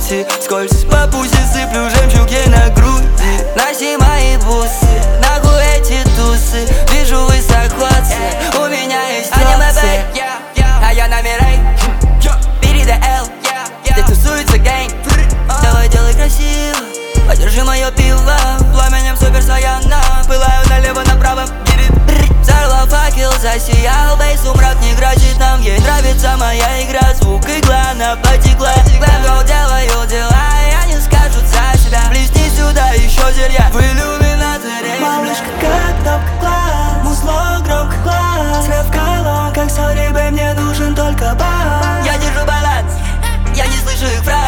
пути. Скользь по пути, сыплю жемчуги на груди. Носи мои бусы, нахуй эти тусы. Вижу высокоцы, у меня есть опции. А я на Мирей, бери ДЛ, здесь тусуется гэнг. Давай делай красиво, подержи мое пиво. Пламенем супер саяна, пылаю налево-направо. Взорвал факел, засиял, бейс, сумрак не грозит нам. Ей нравится моя игра, звук игла, она потекла. Глэм делаю дела, и они скажут за себя. Блесни сюда еще зелья в иллюминаторе. Малышка, как кнопка глаз, музло громко глаз. Рэп колон, как сори, бэй, мне нужен только бас. Я держу баланс, я не слышу их фраз.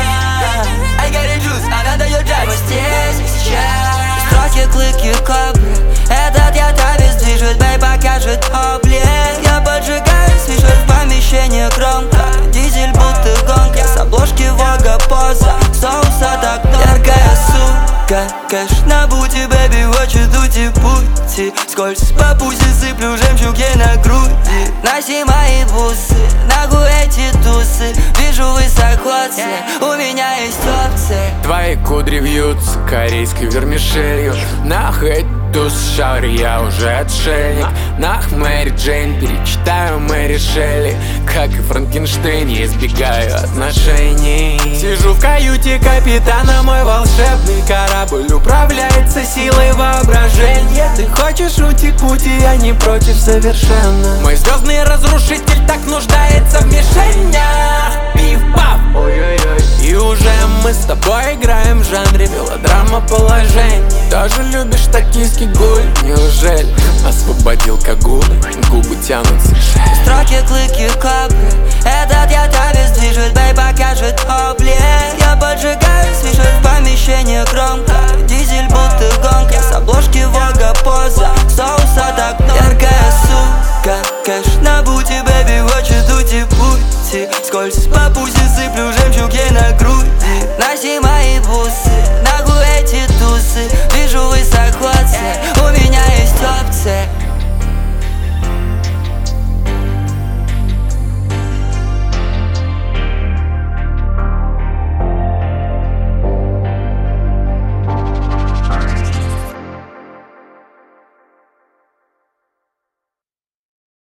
I got a juice, она дает джаз. Мы здесь и сейчас. Строки, клыки, кобры. Этот я тавис движет, бэй, покажет облик. Я поджигаю, слышишь в помещении громко. Дизель будто гонка, с обложки Вога поза. Соуса так много. Яркая сука, кэш на бути, бэби, хочет уйти пути. Скользь по пути, сыплю жемчуги на груди. Носи мои бусы, нахуй эти тусы. Вижу высокоцы, у меня есть опции. Твои кудри вьются корейской вермишелью. Нах эту шаурь, я уже отшельник. Нах Мэри Джейн, перечитаю Мэри Шелли. Как и Франкенштейн, я избегаю отношений. Сижу в каюте капитана, мой волшебный корабль управляется силой воображения. Ты хочешь уйти к пути, я не против совершенно. Мой звездный разрушитель так нуждается в мишенях. Пиф-паф, ой-ой-ой. И уже мы с тобой играем в жанре мелодрама положения. Тоже любишь токийский гуль? Неужели освободил кагулы? Губы тянутся шеи. Строки, клыки, кобры. Этот я тавис движет, бэй, покажет облик. Я поджигаю, слышишь в помещении громко. Дизель будто гонка, с обложки Вога поза.